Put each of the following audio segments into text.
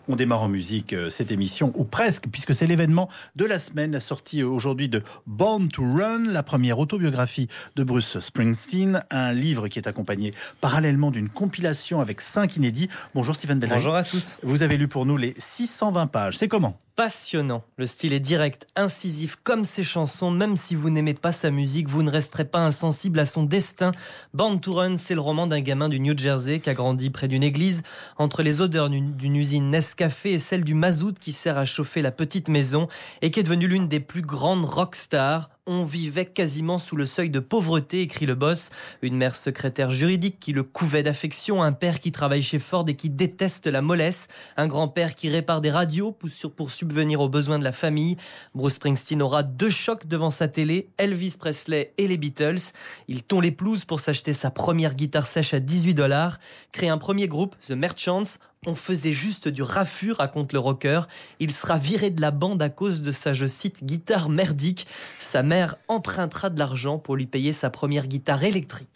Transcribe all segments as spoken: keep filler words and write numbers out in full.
On démarre en musique euh, cette émission, ou presque, puisque c'est l'événement de la semaine, la sortie euh, aujourd'hui de Born to Run, la première autobiographie de Bruce Springsteen, un livre qui est accompagné parallèlement d'une compilation avec cinq inédits. Bonjour Stephen Bellamy. Bonjour à tous. Vous avez lu pour nous les six cent vingt pages. C'est comment ? Passionnant. Le style est direct, incisif, comme ses chansons. Même si vous n'aimez pas sa musique, vous ne resterez pas insensible à son destin. Born to Run, c'est le roman d'un gamin du New Jersey qui a grandi près d'une église, entre les odeurs d'une usine Nescafé et celle du mazout qui sert à chauffer la petite maison et qui est devenue l'une des plus grandes rockstars. On vivait quasiment sous le seuil de pauvreté, écrit le boss. Une mère secrétaire juridique qui le couvait d'affection, un père qui travaille chez Ford et qui déteste la mollesse, un grand-père qui répare des radios pour subvenir aux besoins de la famille. Bruce Springsteen aura deux chocs devant sa télé, Elvis Presley et les Beatles. Il tond les pelouses pour s'acheter sa première guitare sèche à dix-huit dollars, crée un premier groupe, The Merchants. On faisait juste du raffut, raconte le rocker. Il sera viré de la bande à cause de sa, je cite, guitare merdique. Sa mère empruntera de l'argent pour lui payer sa première guitare électrique.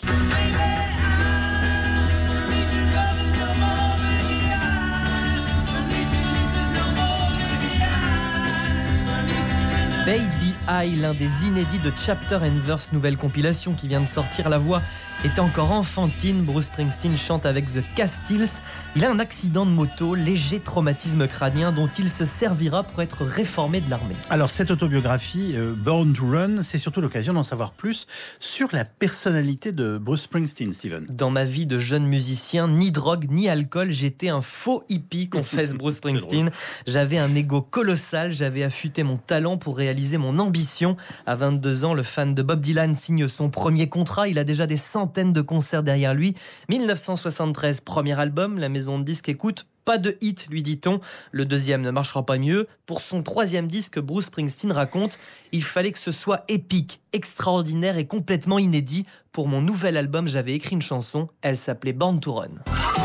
Baby I, l'un des inédits de Chapter and Verse, nouvelle compilation qui vient de sortir. La voix est encore enfantine. Bruce Springsteen chante avec The Castiles. Il a un accident de moto, léger traumatisme crânien dont il se servira pour être réformé de l'armée. Alors cette autobiographie, euh, Born to Run, c'est surtout l'occasion d'en savoir plus sur la personnalité de Bruce Springsteen, Steven. Dans ma vie de jeune musicien, ni drogue ni alcool, j'étais un faux hippie, confesse Bruce Springsteen. J'avais un ego colossal, j'avais affûté mon talent pour réaliser mon ambition. À vingt-deux ans, le fan de Bob Dylan signe son premier contrat. Il a déjà des centaines de concerts derrière lui. dix-neuf cent soixante-treize, premier album, la maison de disques écoute. Pas de hit, lui dit-on. Le deuxième ne marchera pas mieux. Pour son troisième disque, Bruce Springsteen raconte « Il fallait que ce soit épique, extraordinaire et complètement inédit. Pour mon nouvel album, j'avais écrit une chanson. Elle s'appelait Born to Run. »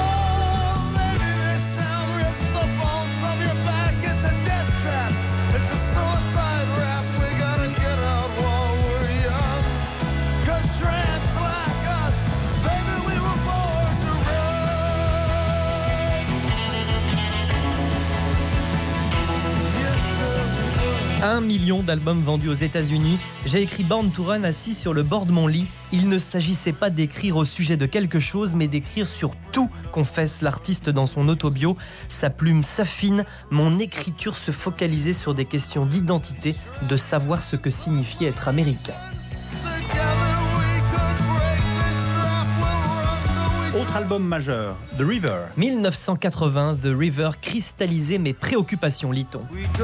Un million d'albums vendus aux États-Unis. J'ai écrit Born to Run assis sur le bord de mon lit. Il ne s'agissait pas d'écrire au sujet de quelque chose, mais d'écrire sur tout, confesse l'artiste dans son autobio. Sa plume s'affine, mon écriture se focalisait sur des questions d'identité, de savoir ce que signifiait être américain. Autre album majeur, The River. dix-neuf cent quatre-vingts, The River cristallisait mes préoccupations, lit-on.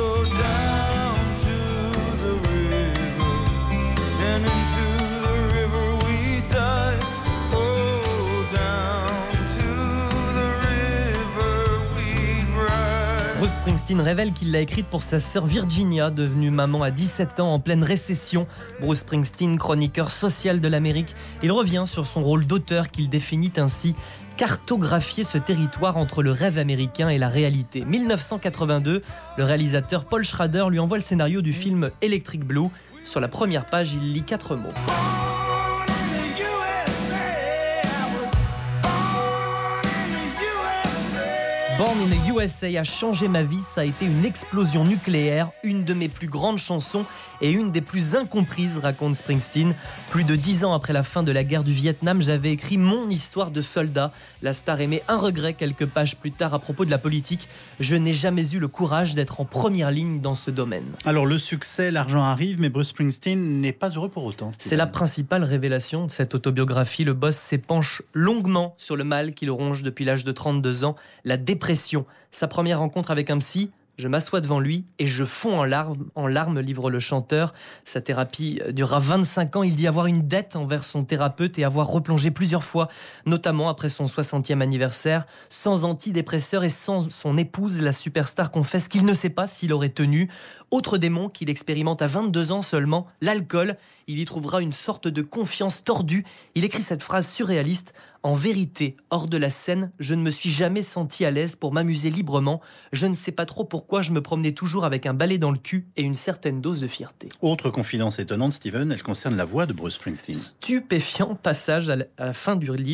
Bruce Springsteen révèle qu'il l'a écrite pour sa sœur Virginia, devenue maman à dix-sept ans en pleine récession. Bruce Springsteen, chroniqueur social de l'Amérique, il revient sur son rôle d'auteur qu'il définit ainsi: cartographier ce territoire entre le rêve américain et la réalité. dix-neuf cent quatre-vingt-deux, le réalisateur Paul Schrader lui envoie le scénario du film Electric Blue. Sur la première page, il lit quatre mots. Born in the U S A a changé ma vie, ça a été une explosion nucléaire, une de mes plus grandes chansons et une des plus incomprises, raconte Springsteen. Plus de dix ans après la fin de la guerre du Vietnam, j'avais écrit mon histoire de soldat. La star émet un regret quelques pages plus tard à propos de la politique. Je n'ai jamais eu le courage d'être en première ligne dans ce domaine. Alors le succès, l'argent arrive, mais Bruce Springsteen n'est pas heureux pour autant. Steven. C'est la principale révélation de cette autobiographie. Le boss s'épanche longuement sur le mal qui le ronge depuis l'âge de trente-deux ans, la dépression. Sa première rencontre avec un psy, je m'assois devant lui et je fonds en larmes, en larmes, livre le chanteur. Sa thérapie durera vingt-cinq ans. Il dit avoir une dette envers son thérapeute et avoir replongé plusieurs fois, notamment après son soixantième anniversaire. Sans antidépresseur et sans son épouse, la superstar confesse qu'il ne sait pas s'il aurait tenu. Autre démon qu'il expérimente à vingt-deux ans seulement, l'alcool. Il y trouvera une sorte de confiance tordue. Il écrit cette phrase surréaliste: « En vérité, hors de la scène, je ne me suis jamais senti à l'aise pour m'amuser librement. Je ne sais pas trop pourquoi je me promenais toujours avec un balai dans le cul et une certaine dose de fierté. » Autre confidence étonnante, Steven, elle concerne la voix de Bruce Springsteen. Stupéfiant passage à la fin du livre.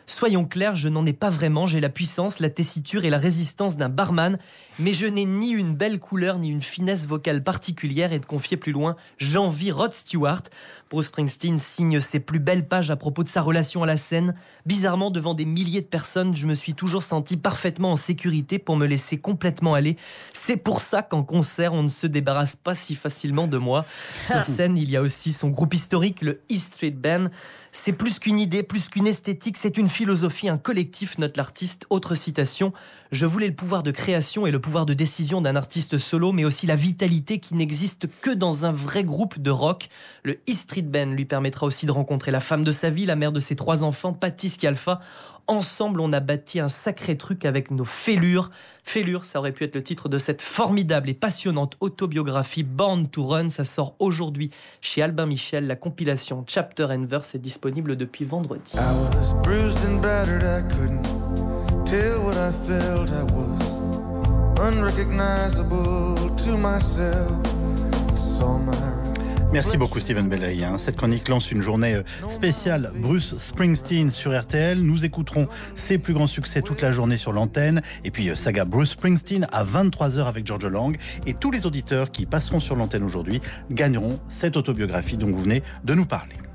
Soyons clairs, je n'en ai pas vraiment, j'ai la puissance, la tessiture et la résistance d'un barman, mais je n'ai ni une belle couleur ni une finesse vocale particulière, et de confier plus loin, j'envie Rod Stewart. Bruce Springsteen signe ses plus belles pages à propos de sa relation à la scène. Bizarrement, devant des milliers de personnes, je me suis toujours senti parfaitement en sécurité pour me laisser complètement aller. C'est pour ça qu'en concert, on ne se débarrasse pas si facilement de moi. Sur scène, il y a aussi son groupe historique, le E Street Band. C'est plus qu'une idée, plus qu'une esthétique, c'est une philosophie, un collectif, note l'artiste. Autre citation, je voulais le pouvoir de création et le pouvoir de décision d'un artiste solo, mais aussi la vitalité qui n'existe que dans un vrai groupe de rock. Le E Street Band lui permettra aussi de rencontrer la femme de sa vie, la mère de ses trois enfants, Patty Scialfa. Ensemble, on a bâti un sacré truc avec nos fêlures. Fêlures, ça aurait pu être le titre de cette formidable et passionnante autobiographie Born to Run. Ça sort aujourd'hui chez Albin Michel. La compilation Chapter and Verse est disponible depuis vendredi. I was bruised and battered, I couldn't tell what I felt. I was unrecognizable to myself. I saw my Merci beaucoup Steven Bellery. Cette chronique lance une journée spéciale Bruce Springsteen sur R T L. Nous écouterons ses plus grands succès toute la journée sur l'antenne. Et puis saga Bruce Springsteen à vingt-trois heures avec George Lang. Et tous les auditeurs qui passeront sur l'antenne aujourd'hui gagneront cette autobiographie dont vous venez de nous parler.